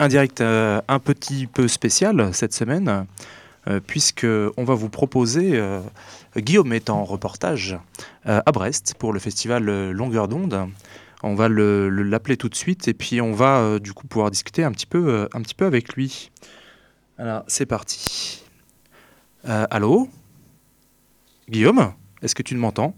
un direct un petit peu spécial cette semaine, puisque on va vous proposer, Guillaume est en reportage à Brest pour le festival Longueur d'onde. On va l'appeler tout de suite et puis on va du coup pouvoir discuter un petit peu avec lui. Alors c'est parti. Allô Guillaume, est-ce que tu m'entends?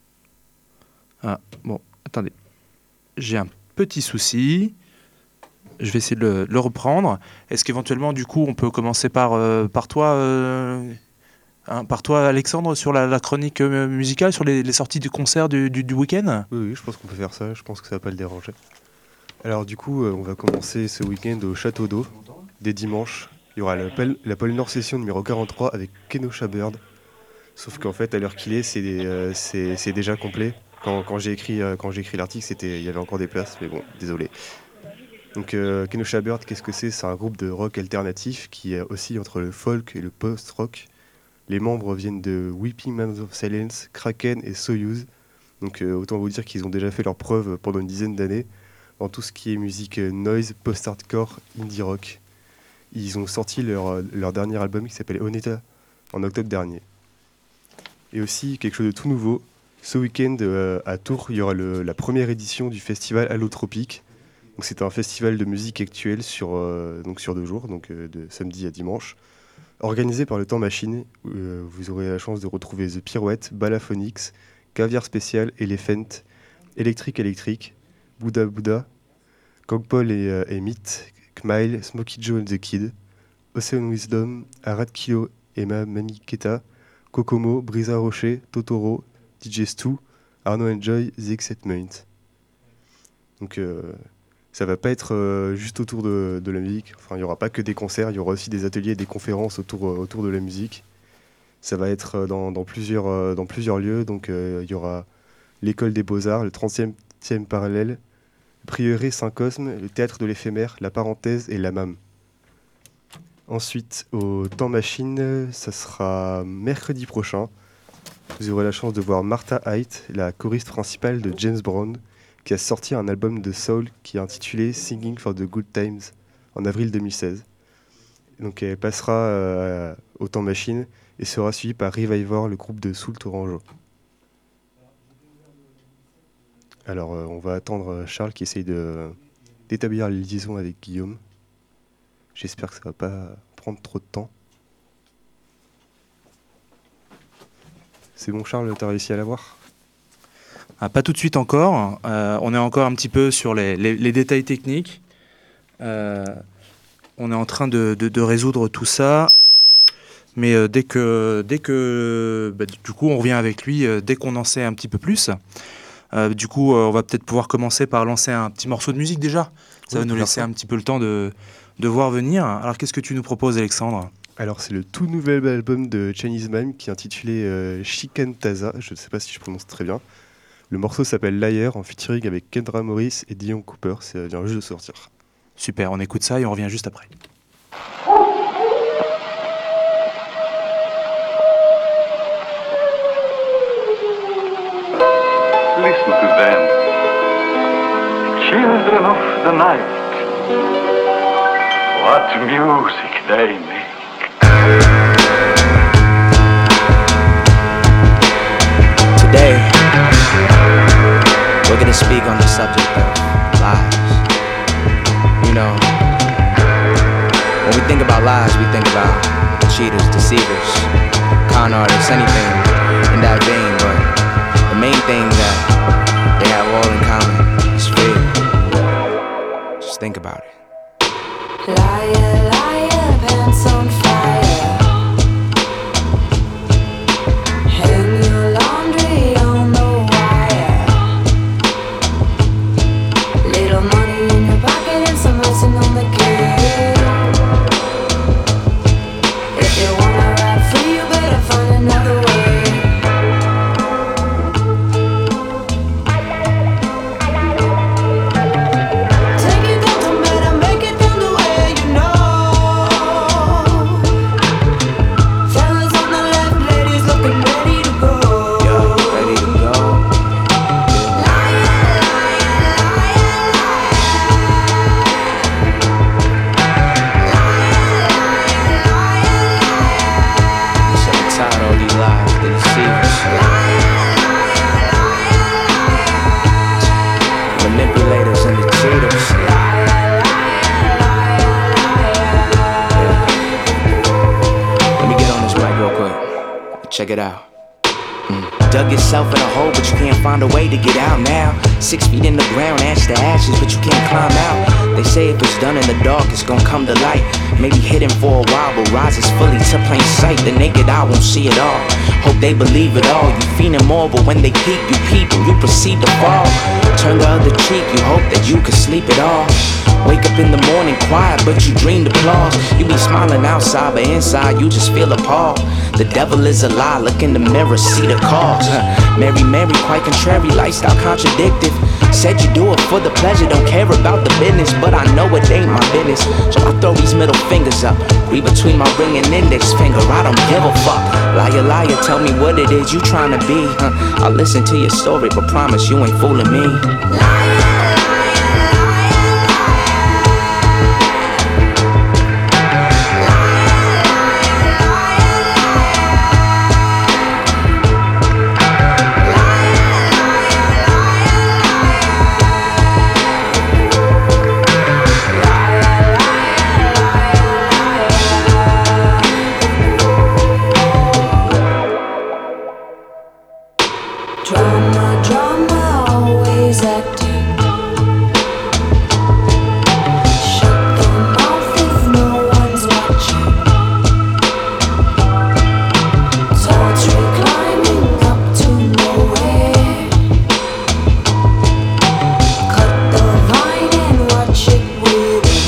Ah bon, attendez. J'ai un petit souci. Je vais essayer de le reprendre. Est-ce qu'éventuellement, du coup, on peut commencer par toi, par toi, Alexandre, sur la chronique musicale, sur les sorties du concert du week-end? Oui, je pense qu'on peut faire ça. Je pense que ça va pas le déranger. Alors du coup, on va commencer ce week-end au Château d'Eau. Dès dimanche, il y aura la Pôle Nord Session numéro 43 avec Kenosha Bird. Sauf qu'en fait, à l'heure qu'il est, c'est déjà complet. Quand j'ai écrit l'article, il y avait encore des places, mais bon, désolé. Donc Kenosha Bird, qu'est-ce que c'est? C'est un groupe de rock alternatif qui oscille entre le folk et le post-rock. Les membres viennent de Weeping Man of Silence, Kraken et Soyuz. Donc autant vous dire qu'ils ont déjà fait leurs preuves pendant une dizaine d'années dans tout ce qui est musique noise, post-hardcore, indie rock. Ils ont sorti leur dernier album qui s'appelle Oneta en octobre dernier. Et aussi quelque chose de tout nouveau, ce week-end à Tours, il y aura la première édition du festival Allotropique. Donc c'est un festival de musique actuelle sur 2 jours, de samedi à dimanche, organisé par le Temps Machine. Vous aurez la chance de retrouver The Pirouette, Balaphonics, Caviar Spécial, Elephant, Electric, Bouddha, Kongpol et Meat, Kmile, Smokey Joe and the Kid, Ocean Wisdom, Arad Kilo, Emma Mamiketa, Kokomo, Brisa Rocher, Totoro, DJ Stu, Arno Enjoy, The Excitement. Donc ça va pas être juste autour de la musique. Enfin, il y aura pas que des concerts, il y aura aussi des ateliers et des conférences autour de la musique. Ça va être dans plusieurs lieux. Donc il y aura l'école des Beaux-Arts, le 30e parallèle, le prieuré Saint-Cosme, le théâtre de l'éphémère, la parenthèse et la MAM. Ensuite, au Temps Machine, ça sera mercredi prochain. Vous aurez la chance de voir Martha Haidt, la choriste principale de James Brown, qui a sorti un album de soul qui est intitulé Singing for the Good Times en avril 2016. Donc elle passera au Temps Machine et sera suivie par Reviver, le groupe de Soul Tourangeau. Alors on va attendre Charles qui essaye d'établir la liaison avec Guillaume. J'espère que ça va pas prendre trop de temps. C'est bon Charles, t'as réussi à l'avoir ? Pas tout de suite encore. On est encore un petit peu sur les détails techniques. On est en train de résoudre tout ça. Mais dès que du coup on revient avec lui, dès qu'on en sait un petit peu plus. Du coup, on va peut-être pouvoir commencer par lancer un petit morceau de musique déjà. Ça va nous laisser un petit peu le temps de voir venir. Alors qu'est-ce que tu nous proposes, Alexandre ? Alors c'est le tout nouvel album de Chinese Mime qui est intitulé Shikantaza. Je ne sais pas si je prononce très bien. Le morceau s'appelle Liar en featuring avec Kendra Morris et Dion Cooper. Ça vient juste de sortir. Super, on écoute ça et on revient juste après. Listen to them, children of the night. What music they make. Today, we're going to speak on the subject of lies. You know, when we think about lies, we think about cheaters, deceivers, con artists, anything in that vein. But the main thing that they have all in common is fear. Just think about it. Liar, liar, pants on fire. Hang your laundry on the wire. Little money in your pocket and some icing on the cake. If you wanna ride free, you better find another way. Take it down to bed and make it down the way you know. Check it out. Dug yourself in a hole, but you can't find a way to get out now. 6 feet in the ground, ash to ashes, but you can't climb out. They say if it's done in the dark, it's gonna come to light. Maybe hidden for a while, but rises fully to plain sight. The naked eye won't see it all. Hope they believe it all. You fiending more, but when they peep, you peep and you proceed to fall. Turn the other cheek, you hope that you can sleep it off. Wake up in the morning quiet, but you dreamed applause. You be smiling outside, but inside you just feel appalled. The devil is a lie, look in the mirror, see the cause. Mary, Mary, quite contrary, lifestyle contradictive. Said you do it for the pleasure, don't care about the business. But I know it ain't my business, so I throw these middle fingers up. Read between my ring and index finger, I don't give a fuck. Liar, liar, tell me what it is you trying to be. I'll listen to your story, but promise you ain't fooling me. Drama, drama, always acting. Shut the mouth if no one's watching. Tall tree climbing up to nowhere. Cut the vine and watch it wither.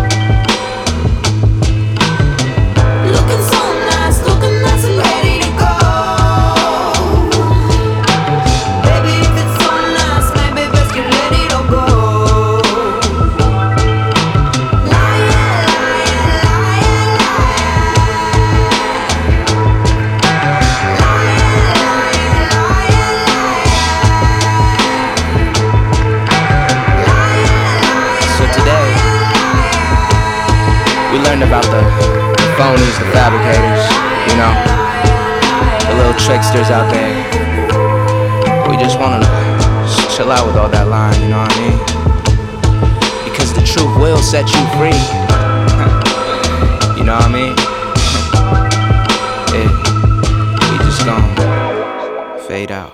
Looking nice and ready to go. Baby, if it's so nice, maybe best get ready to go. So today, we learned about the phonies, the fabricators, you know, the little tricksters out there. We just wanna chill out with all that lying, you know what I mean? Because the truth will set you free. You know what I mean? Yeah, we just gonna fade out.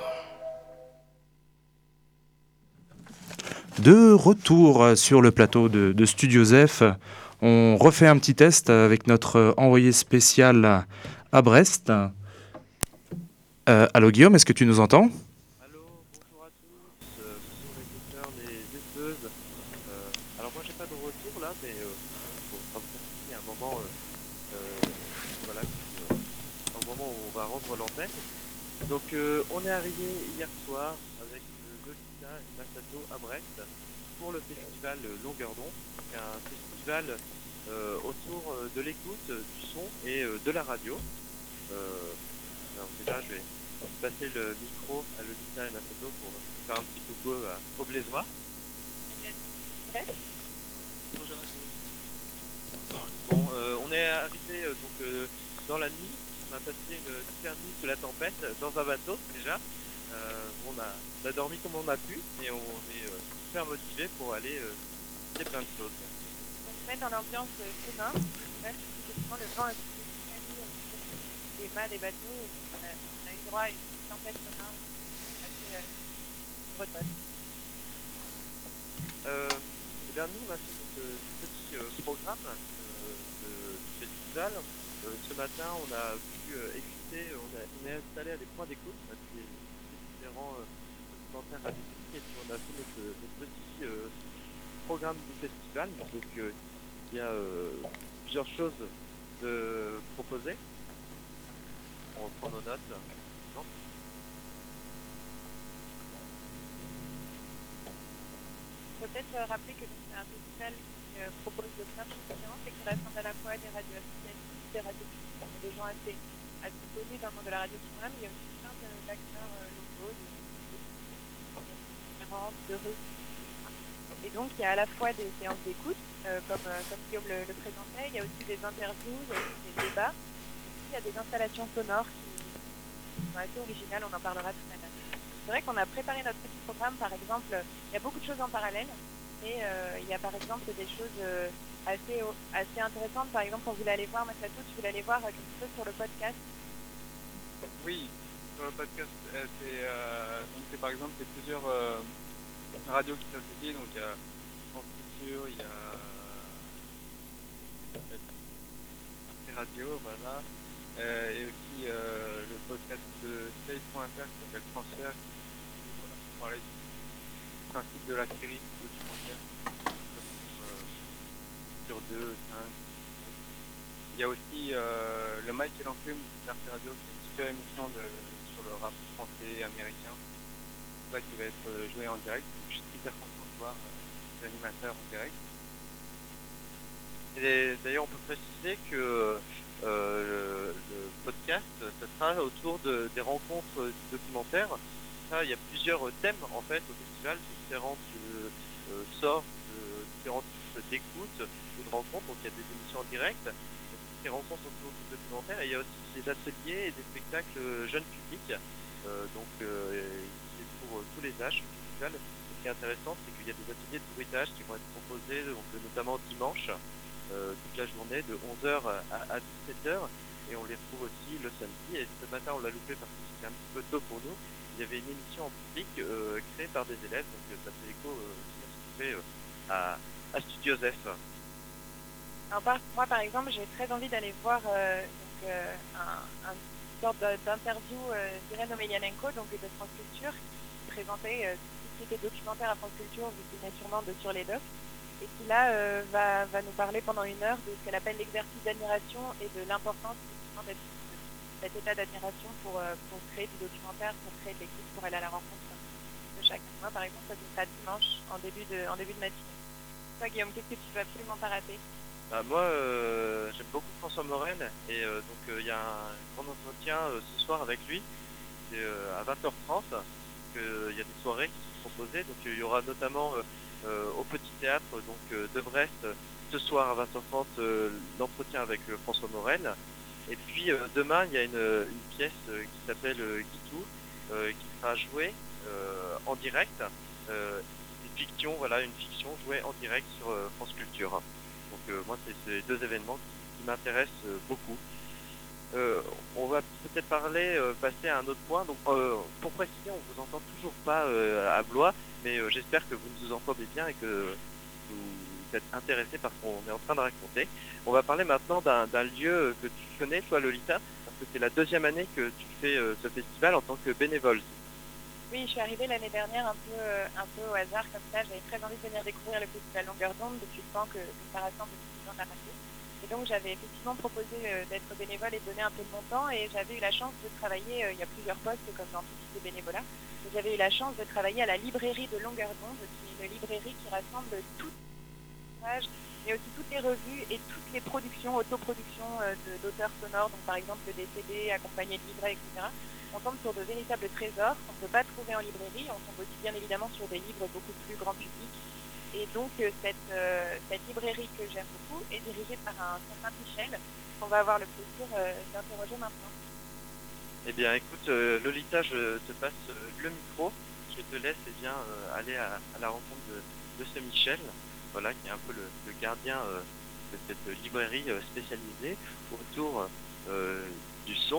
De retour sur le plateau de Studio Zef, on refait un petit test avec notre envoyé spécial à Brest. Allô Guillaume, est-ce que tu nous entends ? Allô, bonjour à tous, bonjour les écouteurs, les écouteuses. Alors moi j'ai pas de retour là, mais bon, comme ça c'est un moment, voilà, un moment où on va rendre l'antenne. Donc on est arrivé hier soir avec Lolita et Masato à Brest pour le festival Longueur d'onde, un festival autour de l'écoute, du son et de la radio. Alors déjà je vais passer le micro à Lolita et Masato pour faire un petit coucou aux Blésois. Bonjour à tous. Bon, on est arrivé dans la nuit. On a passé une super nuit sous la tempête dans un bateau déjà. On a dormi comme on a pu et on est super motivé pour aller faire plein de choses. On se met dans l'ambiance demain. Effectivement, le vent est des mâts des bateaux. On a eu droit à une tempête sonore assez bretonne. Eh bien, nous, on a fait ce petit programme du festival. Ce matin, on a pu écouter, on est installé à des points d'écoute, on a des différents documentaires radiophoniques et puis on a fait notre petit programme du festival. Donc, il y a plusieurs choses de proposer. On prend nos notes. Non. Peut-être rappeler que c'est un festival qui propose plein de choses différentes et qui rassemble à la fois des radios associatives, des radios publiques, des gens assez connus dans le monde de la radio mais il y a aussi plein d'acteurs locaux, différentes, de rues. Et donc il y a à la fois des séances d'écoute, comme Guillaume le présentait, il y a aussi des interviews, il y a aussi des débats, il y a des installations sonores qui sont assez originales, on en parlera tout à l'heure. C'est vrai qu'on a préparé notre petit programme, par exemple, il y a beaucoup de choses en parallèle, et il y a par exemple des choses assez intéressantes. Par exemple, on voulait aller voir, Masato, tu voulais aller voir quelque chose sur le podcast. Oui, sur le podcast, c'est par exemple c'est plusieurs radios qui s'associent, donc il y a France Culture, il y a les radios, voilà, et aussi le podcast de Slate.fr qui s'appelle Transfert, qui voilà, pour parler du principe de la série documentaire sur 2, 5. Il y a aussi le Mike et l'Enclume de RT Radio, qui est une super émission sur le rap français américain. C'est ça qui va être joué en direct. Donc, je suis hyper content de voir les animateurs en direct. Et d'ailleurs, on peut préciser que le podcast, ça sera autour des rencontres documentaires. Ça, il y a plusieurs thèmes en fait au festival, différentes sortes, différentes types d'écoute ou de rencontres. Donc il y a des émissions en direct, des rencontres autour du documentaire, et il y a aussi des ateliers et des spectacles jeunes publics. C'est pour tous les âges au festival. Ce qui est intéressant, c'est qu'il y a des ateliers de bruitage qui vont être proposés, donc, notamment dimanche, toute la journée de 11h à 17h, et on les retrouve aussi le samedi. Et ce matin on l'a loupé parce que c'était un petit peu tôt pour nous. Il y avait une émission en public créée par des élèves, donc ça fait écho aussi à ce qu'on fait à Studio Zef. Alors, moi, par exemple, j'ai très envie d'aller voir une sorte d'interview d'Irène Omelianenko, donc de France Culture, qui présentait tout ce qui était documentaire à France Culture, vous souvenez sûrement de Sur les Docs, et qui là va nous parler pendant 1 heure de ce qu'elle appelle l'exercice d'admiration et de l'importance effectivement d'être cet état d'admiration pour créer du documentaire, pour créer de l'équipe, pour aller à la rencontre de chacun. Moi, par exemple, ça sera dimanche en début de matinée. Toi, Guillaume, qu'est-ce que tu veux absolument pas rater? Bah, moi, j'aime beaucoup François Morel, et donc il y a un grand entretien ce soir avec lui, c'est à 20h30, il y a des soirées qui sont proposées, donc il y aura notamment au Petit Théâtre de Brest ce soir à 20h30 l'entretien avec François Morel, et puis demain il y a une pièce qui s'appelle Guitou, qui sera jouée en direct, une fiction jouée en direct sur France Culture. Donc moi, c'est ces 2 événements qui m'intéressent beaucoup. On va peut-être passer à un autre point. Donc, pour préciser, on vous entend toujours pas à Blois, mais j'espère que vous nous entendez bien et que vous êtes intéressés par ce qu'on est en train de raconter. On va parler maintenant d'un lieu que tu connais, toi, Lolita, parce que c'est la 2e année que tu fais ce festival en tant que bénévole. Oui, je suis arrivée l'année dernière un peu au hasard comme ça. J'avais très envie de venir découvrir le festival Longueur d'onde depuis le temps que ça rassemble beaucoup de gens de la radio. Et donc j'avais effectivement proposé d'être bénévole et de donner un peu de mon temps. Et j'avais eu la chance de travailler, il y a plusieurs postes comme dans tout type de bénévolat. Et j'avais eu la chance de travailler à la librairie de Longueur d'onde, qui est une librairie qui rassemble toutes les pages, mais aussi toutes les revues et toutes les productions, autoproductions d'auteurs sonores. Donc par exemple des CD accompagnés de livrets, etc. On tombe sur de véritables trésors qu'on ne peut pas trouver en librairie. On tombe aussi bien évidemment sur des livres beaucoup plus grand public. Et donc cette librairie que j'aime beaucoup est dirigée par un certain Michel, qu'on va avoir le plaisir d'interroger maintenant. Eh bien écoute Lolita, je te passe le micro. Je te laisse aller à la rencontre de ce Michel, voilà, qui est un peu le gardien de cette librairie spécialisée autour du son.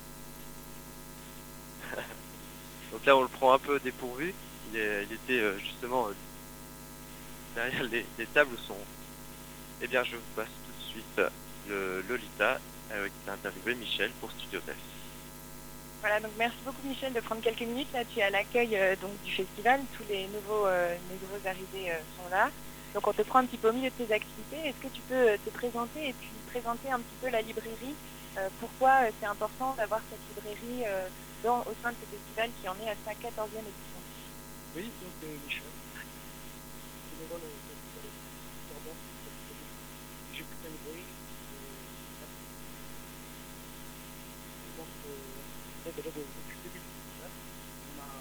Donc là on le prend un peu dépourvu, il était justement derrière les tables où sont. Eh bien je vous passe tout de suite le Lolita qui a interviewé Michel pour Studio Test. Voilà, donc merci beaucoup Michel de prendre quelques minutes. Là tu es à l'accueil donc du festival, tous les nouveaux arrivés sont là. Donc on te prend un petit peu au milieu de tes activités. Est-ce que tu peux te présenter et puis présenter un petit peu la librairie, pourquoi c'est important d'avoir cette librairie au sein de ce festival qui en est à sa 14e édition. Oui, donc Michel, bénévole au festival, j'ai pris la librairie, donc déjà depuis le début du festival, on a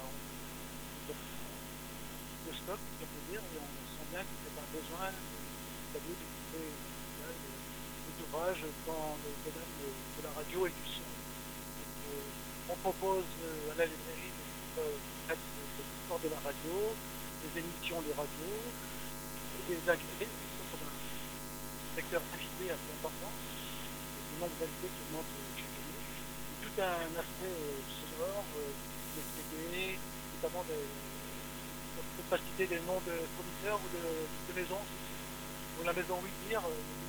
le stock, si on peut dire, et on sent bien qu'il y a un besoin de découvrir des ouvrages dans le domaine de la radio et du son. On propose à la librairie des histoires de la radio, des émissions de radio, des invités, c'est un secteur invité assez important, de nombreux invités qui augmentent chaque année. tout un aspect sonore, des CD, notamment on peut pas citer des noms de fournisseurs ou de maisons. Donc la maison Ouidir,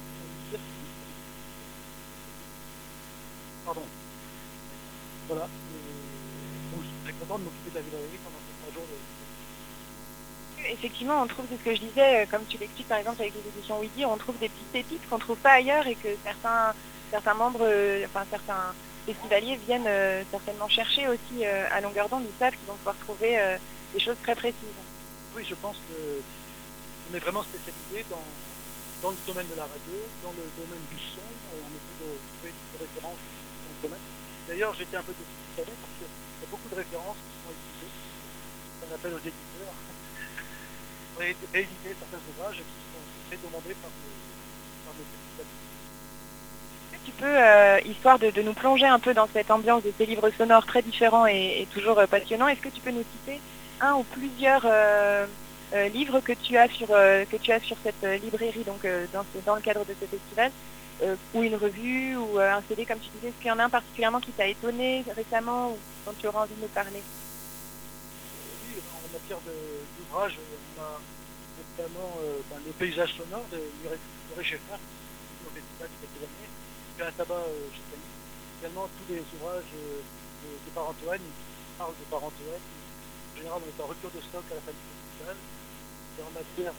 pardon. Voilà. Donc je suis très content de m'occuper de la librairie pendant ces 3 jours. Effectivement, on trouve, c'est ce que je disais, comme tu l'expliques par exemple avec les éditions Ouidir, on trouve des petites pépites qu'on ne trouve pas ailleurs et que certains membres, certains festivaliers viennent certainement chercher aussi à longueur d'onde. Ils savent qu'ils vont pouvoir trouver des choses très précises. Oui, je pense qu'on est vraiment spécialisé dans le domaine de la radio, dans le domaine du son. On essaie de trouver des références dans ce domaine. D'ailleurs, j'étais un peu déçu parce qu'il y a beaucoup de références qui sont utilisées. On appelle aux éditeurs. On a réédité certains ouvrages qui sont très demandés par nos spécialistes. Tu peux, histoire de nous plonger un peu dans cette ambiance de ces livres sonores très différents et toujours passionnants, est-ce que tu peux nous citer un ou plusieurs livres que tu as sur cette librairie, donc dans le cadre de ce festival, ou une revue ou un CD comme tu disais? Est-ce qu'il y en a un particulièrement qui t'a étonné récemment ou dont tu auras envie de nous parler? Oui, en matière d'ouvrages, on a notamment le paysage sonore de Murray Schaeffer, au festival il y a quelques années, puis un tabac chaque année. Également tous les ouvrages de Par-Antoine qui parlent de Par-Antoine. En général, on est en rupture de stock à la fin du festival. Et en matière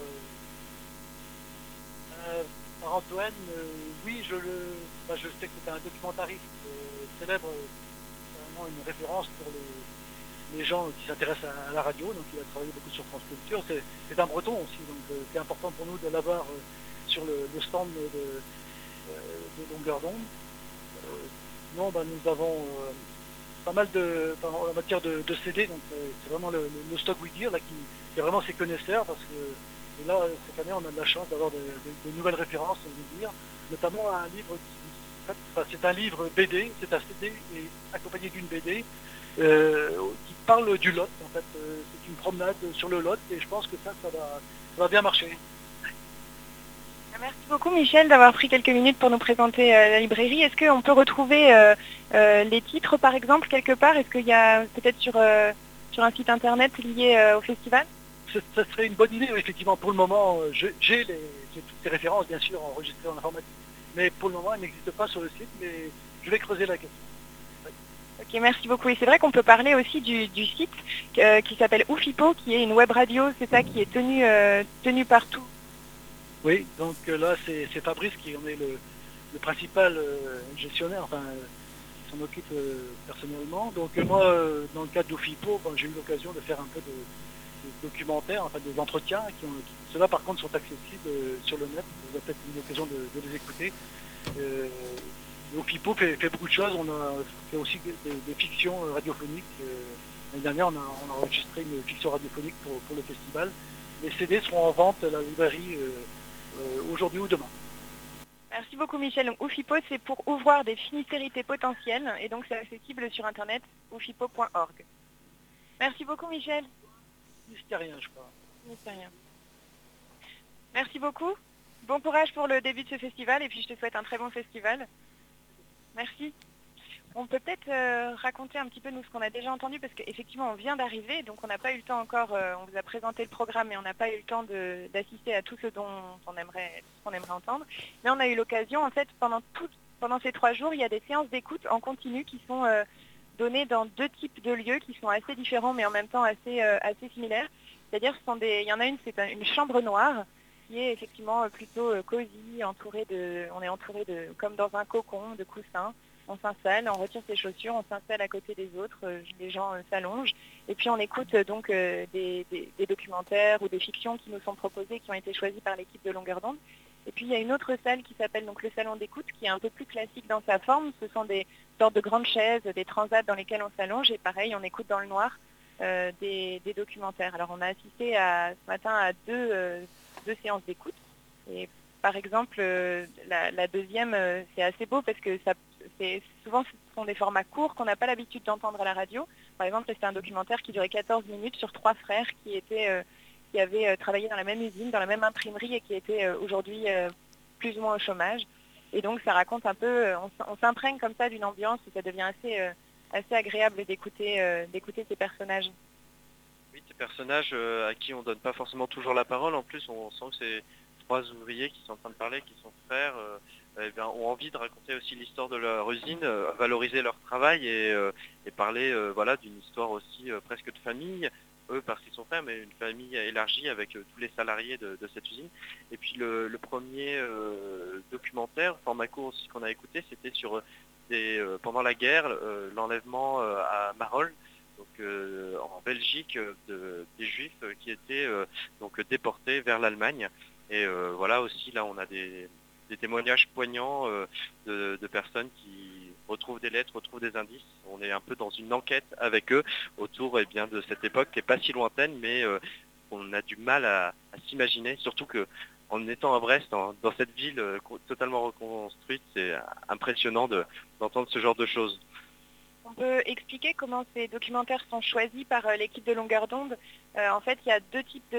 Par-Antoine, oui, je sais que c'est un documentariste célèbre, vraiment une référence pour les gens qui s'intéressent à la radio, donc il a travaillé beaucoup sur France Culture. C'est un breton aussi, donc c'est important pour nous de l'avoir sur le stand de longueur d'onde. Sinon, nous avons pas mal en matière de CD, donc c'est vraiment le stock Ouidir là qui est vraiment ses connaisseurs, parce que là cette année on a de la chance d'avoir de nouvelles références Ouidir, notamment un livre c'est un livre BD, c'est un CD et accompagné d'une BD qui parle du Lot. En fait, c'est une promenade sur le Lot et je pense que ça va bien marcher. Merci beaucoup Michel d'avoir pris quelques minutes pour nous présenter la librairie. Est-ce qu'on peut retrouver les titres par exemple quelque part? Est-ce qu'il y a peut-être sur un site internet lié au festival? Ça serait une bonne idée, effectivement. Pour le moment, j'ai toutes ces références bien sûr enregistrées en informatique, mais pour le moment elles n'existent pas sur le site, mais je vais creuser la question. Ok, merci beaucoup. Et c'est vrai qu'on peut parler aussi du site qui s'appelle Oufipo, qui est une web radio, c'est ça, qui est tenue partout. Oui, donc là c'est Fabrice qui en est le principal gestionnaire, enfin s'en occupe personnellement. Donc moi, dans le cadre d'Oufipo, j'ai eu l'occasion de faire un peu de documentaires, enfin des entretiens, ceux-là par contre sont accessibles sur le net, vous avez peut-être eu l'occasion de les écouter. Oufipo fait beaucoup de choses, on a fait aussi des fictions radiophoniques. L'année dernière on a enregistré une fiction radiophonique pour le festival. Les CD seront en vente à la librairie aujourd'hui ou demain. Merci beaucoup Michel. Donc Oufipo, c'est pour ouvrir des finistérités potentielles et donc c'est accessible sur internet oufipo.org. Merci beaucoup Michel. Mystérien, je crois. Mystérien. Merci beaucoup. Bon courage pour le début de ce festival et puis je te souhaite un très bon festival. Merci. On peut peut-être raconter un petit peu nous ce qu'on a déjà entendu parce qu'effectivement on vient d'arriver, donc on n'a pas eu le temps encore, on vous a présenté le programme mais on n'a pas eu le temps d'assister à tout ce dont on aimerait entendre. Mais on a eu l'occasion en fait pendant ces 3 jours, il y a des séances d'écoute en continu qui sont données dans 2 types de lieux qui sont assez différents mais en même temps assez similaires. C'est-à-dire il y en a une, c'est une chambre noire qui est effectivement plutôt cosy, on est entouré de comme dans un cocon de coussins. On s'installe, on retire ses chaussures, on s'installe à côté des autres, les gens s'allongent et puis on écoute donc des documentaires ou des fictions qui nous sont proposées, qui ont été choisies par l'équipe de Longueur d'onde. Et puis il y a une autre salle qui s'appelle donc le salon d'écoute, qui est un peu plus classique dans sa forme. Ce sont des sortes de grandes chaises, des transats dans lesquelles on s'allonge et pareil, on écoute dans le noir des documentaires. Alors on a assisté ce matin à deux séances d'écoute et par exemple la deuxième c'est assez beau parce que souvent ce sont des formats courts qu'on n'a pas l'habitude d'entendre à la radio. Par exemple c'était un documentaire qui durait 14 minutes sur 3 frères qui avaient travaillé dans la même usine, dans la même imprimerie et qui étaient aujourd'hui plus ou moins au chômage. Et donc ça raconte un peu, on s'imprègne comme ça d'une ambiance et ça devient assez agréable d'écouter ces personnages. Oui, ces personnages à qui on donne pas forcément toujours la parole. En plus, on sent que c'est 3 ouvriers qui sont en train de parler, qui sont frères, ont envie de raconter aussi l'histoire de leur usine, valoriser leur travail et parler voilà, d'une histoire aussi presque de famille. Eux parce qu'ils sont frères, mais une famille élargie avec tous les salariés de cette usine. Et puis le premier documentaire, format court aussi qu'on a écouté, c'était sur pendant la guerre, l'enlèvement à Marolles, donc en Belgique, des Juifs qui étaient donc déportés vers l'Allemagne. Et voilà aussi là on a des témoignages poignants de personnes qui retrouvent des lettres, retrouvent des indices. On est un peu dans une enquête avec eux autour de cette époque qui n'est pas si lointaine, mais on a du mal à s'imaginer, surtout qu'en étant à Brest, dans cette ville totalement reconstruite, c'est impressionnant d'entendre ce genre de choses. On peut expliquer comment ces documentaires sont choisis par l'équipe de Longueur d'onde. En fait, il y a deux types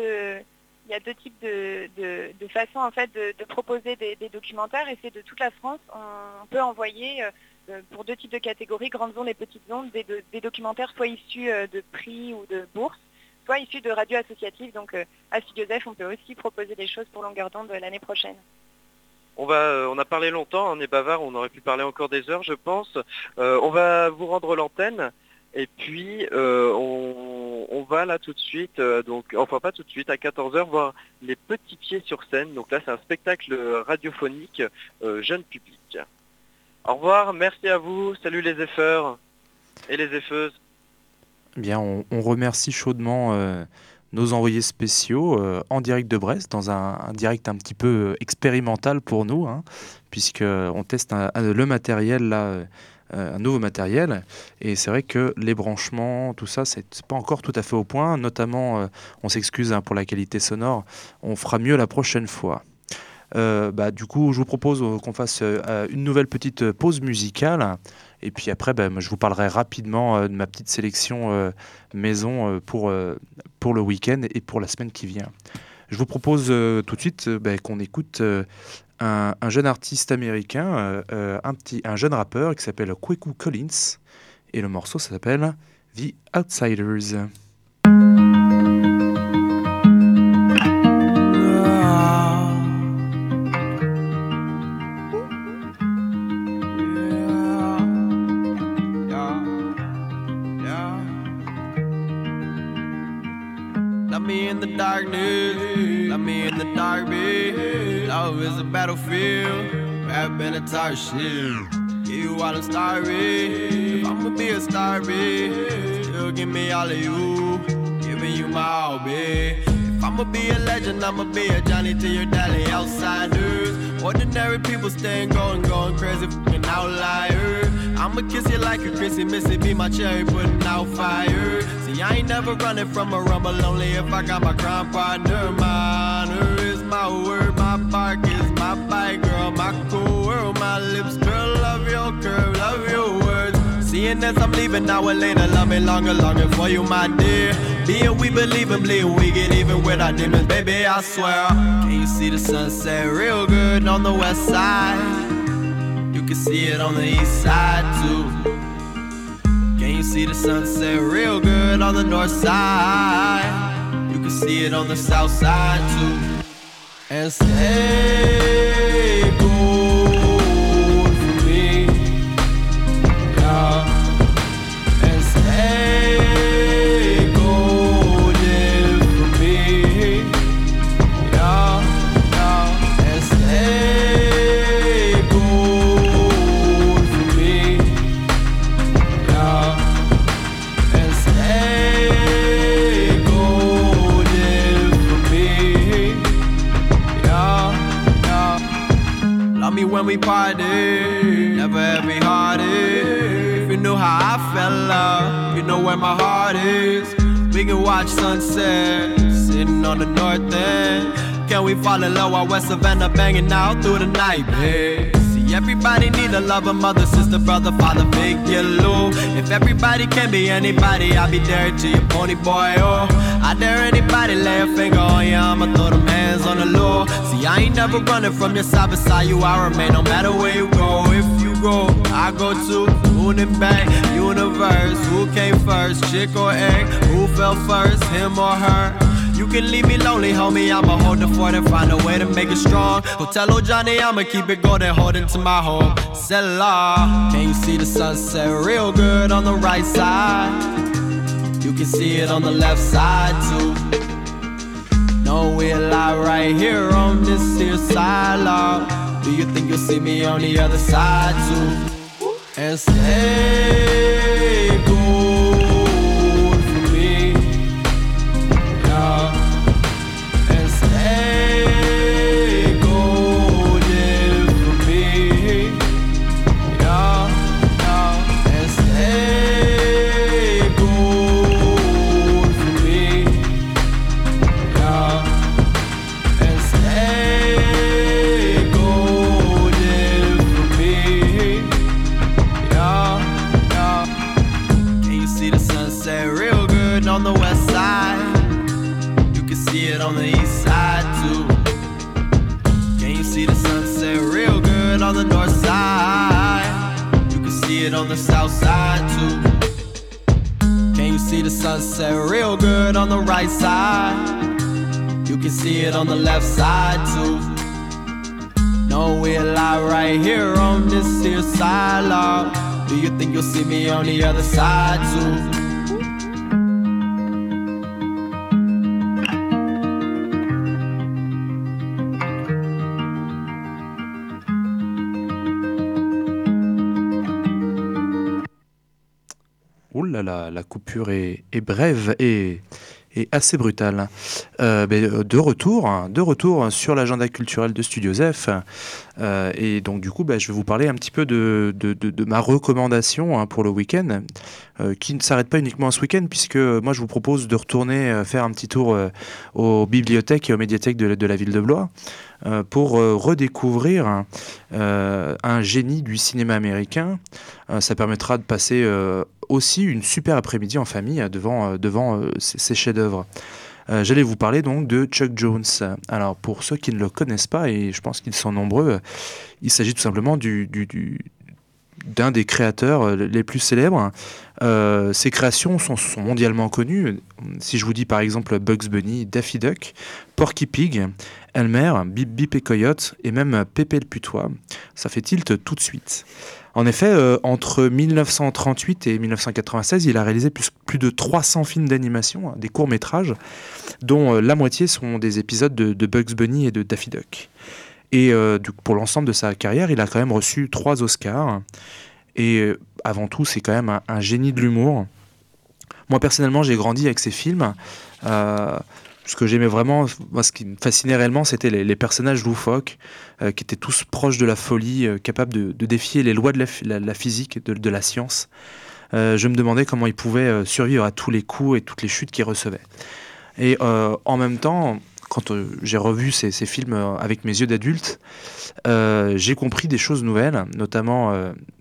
de façons en fait, de proposer des documentaires, et c'est de toute la France. On peut envoyer pour 2 types de catégories, grandes ondes et petites ondes, des documentaires soit issus de prix ou de bourses, soit issus de radios associatives. Donc à Studio Zef, on peut aussi proposer des choses pour Longueur d'onde l'année prochaine. On a parlé longtemps, on est bavard, on aurait pu parler encore des heures, je pense. On va vous rendre l'antenne. Et puis on va là tout de suite, enfin pas tout de suite, à 14h voir les petits pieds sur scène. Donc là c'est un spectacle radiophonique jeune public. Au revoir, merci à vous, salut les effeurs et les effeuses. Bien, on remercie chaudement nos envoyés spéciaux en direct de Brest, dans un direct un petit peu expérimental pour nous, hein, puisqu'on teste le matériel là. Un nouveau matériel, et c'est vrai que les branchements, tout ça, c'est pas encore tout à fait au point, notamment on s'excuse pour la qualité sonore, on fera mieux la prochaine fois. Du coup je vous propose qu'on fasse une nouvelle petite pause musicale, et puis après je vous parlerai rapidement de ma petite sélection maison pour le week-end et pour la semaine qui vient. Je vous propose tout de suite qu'on écoute un jeune artiste américain, un jeune rappeur qui s'appelle Kwaku Collins, et le morceau ça s'appelle The Outsiders. Let me in the darkness, let me in the dark, babe. Love is a battlefield, rap been a tar shit. Give you all I'm starving, if I'ma be a star, babe. Still give me all of you, giving you my all, babe. If I'ma be a legend, I'ma be a Johnny to your daddy. Outsiders, ordinary people staying going crazy, fucking outliers. I'ma kiss you like a Chrissy Missy, be my cherry putting out fire. See, I ain't never running from a rumble, only if I got my crime partner. My honor is my word, my bark is my bite, girl, my cool world, my lips, girl, love your curve, love your words. Seeing as I'm leaving, now or later, love me longer, longing for you, my dear. Being we believe in, bleed, we get even with our demons, baby, I swear. Can you see the sunset real good on the west side? You can see it on the east side too. Can you see the sunset real good on the north side? You can see it on the south side too. And stay gold for me, yeah. And stay golden for me, yeah, yeah. And stay gold for me, yeah. And stay golden for me, yeah, yeah. Love me when we party, never heavy hearted. If you knew how I felt, love, you know where my heart is. We can watch sunset, sitting on the north end. Can we fall in love while West Savannah banging out through the night, babe? See, See, everybody need a lover, mother, sister, brother, father figure, Lou. If everybody can be anybody, I'll be there to your pony boy, oh. I dare anybody lay a finger on you, I'ma throw them hands on the lure. See, I ain't never running from your side, beside you I remain, no matter where you go. If you go, I go too. Moon and back, universe, who came first, chick or egg? Who fell first, him or her? You can leave me lonely, homie, I'ma hold the fort and find a way to make it strong. Go tell old Johnny I'ma keep it golden, holding to my home. Selah, can you see the sunset real good on the right side? You can see it on the left side too. No, we'll lie right here on this here side, Lord. Do you think you'll see me on the other side too? And stay good for me, yeah. And stay golden for me, yeah, yeah. And stay good for me, yeah. And stay golden for me. Can you see the sunset real good on the west side? You can see it on the east side too. Can you see the sunset real good on the north side? You can see it on the south side too. Can you see the sunset real good on the right side? You can see it on the left side too. No, we'll lie right here on this here side, Lord. Do you think you'll see me on the other side too? Ouh là là, la coupure est brève et assez brutale. De retour sur l'agenda culturel de Studio Zef. Et donc du coup, je vais vous parler un petit peu de ma recommandation pour le week-end, qui ne s'arrête pas uniquement ce week-end, puisque moi je vous propose de retourner faire un petit tour aux bibliothèques et aux médiathèques de la ville de Blois, pour redécouvrir un génie du cinéma américain. Ça permettra de passer aussi une super après-midi en famille devant ces chefs-d'œuvre. J'allais vous parler donc de Chuck Jones. Alors pour ceux qui ne le connaissent pas, et je pense qu'ils sont nombreux, il s'agit tout simplement d'un des créateurs les plus célèbres. Ses créations sont mondialement connues. Si je vous dis par exemple Bugs Bunny, Daffy Duck, Porky Pig, Elmer, Bip Bip et Coyote et même Pépé le Putois, ça fait tilt tout de suite. En effet, entre 1938 et 1996, il a réalisé plus de 300 films d'animation, des courts-métrages, dont la moitié sont des épisodes de Bugs Bunny et de Daffy Duck. Et pour l'ensemble de sa carrière, il a quand même reçu 3 Oscars. Et avant tout, c'est quand même un génie de l'humour. Moi, personnellement, j'ai grandi avec ces films. Ce que j'aimais vraiment, ce qui me fascinait réellement, c'était les personnages loufoques, qui étaient tous proches de la folie, capables de défier les lois de la physique, de la science. Je me demandais comment ils pouvaient survivre à tous les coups et toutes les chutes qu'ils recevaient. Et en même temps, quand j'ai revu ces films avec mes yeux d'adulte, j'ai compris des choses nouvelles, notamment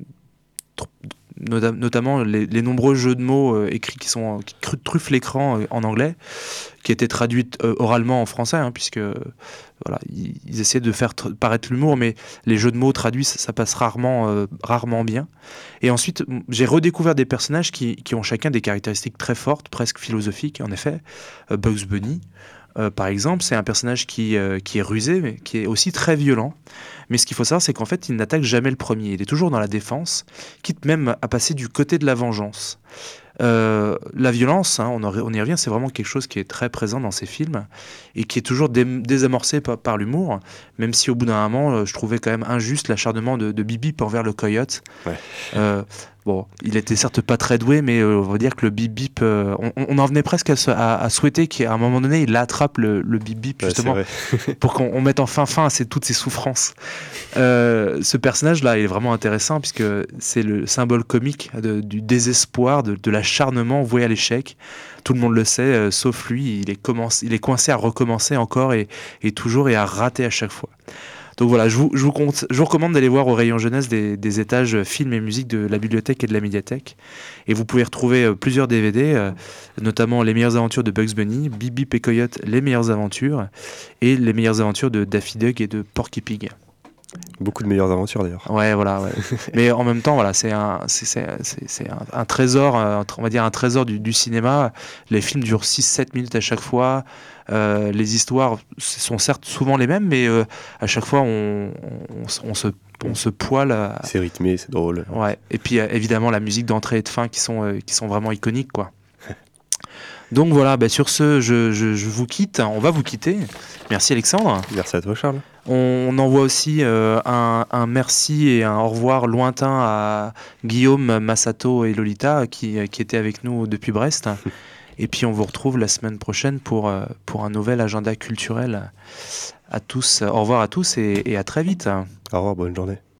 les nombreux jeux de mots écrits qui truffent l'écran en anglais, qui étaient traduits oralement en français, puisque voilà, ils essaient de faire paraître l'humour, mais les jeux de mots traduits, ça passe rarement bien. Et ensuite, j'ai redécouvert des personnages qui ont chacun des caractéristiques très fortes, presque philosophiques. En effet, Bugs Bunny, par exemple, c'est un personnage qui est rusé, mais qui est aussi très violent. Mais ce qu'il faut savoir, c'est qu'en fait, il n'attaque jamais le premier. Il est toujours dans la défense, quitte même à passer du côté de la vengeance. La violence, on y revient, c'est vraiment quelque chose qui est très présent dans ces films et qui est toujours désamorcé par l'humour, même si au bout d'un moment, je trouvais quand même injuste l'acharnement de Bibi envers le coyote. Ouais. Bon, il était certes pas très doué, mais on va dire que le Bip Bip, on en venait presque à souhaiter qu'à un moment donné, il attrape le Bip Bip, justement, pour qu'on mette enfin fin à toutes ces souffrances. Ce personnage-là, il est vraiment intéressant, puisque c'est le symbole comique du désespoir, de l'acharnement voué à l'échec. Tout le monde le sait, sauf lui, il est coincé à recommencer encore et toujours et à rater à chaque fois. Donc voilà, je vous recommande d'aller voir au rayon jeunesse des étages films et musique de la bibliothèque et de la médiathèque. Et vous pouvez retrouver plusieurs DVD, notamment Les meilleures aventures de Bugs Bunny, Bibi et Coyote, Les meilleures aventures, et Les meilleures aventures de Daffy Duck et de Porky Pig. Beaucoup de meilleures aventures d'ailleurs. Ouais, voilà. Ouais. Mais en même temps, voilà, c'est un trésor, on va dire un trésor du cinéma. Les films durent 6-7 minutes à chaque fois. Les histoires sont certes souvent les mêmes, mais à chaque fois, on se poile. C'est rythmé, c'est drôle. Ouais. Et puis évidemment, la musique d'entrée et de fin qui sont vraiment iconiques, quoi. Donc voilà, sur ce, je vous quitte. On va vous quitter. Merci Alexandre. Merci à toi Charles. On envoie aussi un merci et un au revoir lointain à Guillaume, Massato et Lolita qui étaient avec nous depuis Brest. Et puis on vous retrouve la semaine prochaine pour un nouvel agenda culturel. À tous, au revoir à tous et à très vite. Au revoir, bonne journée.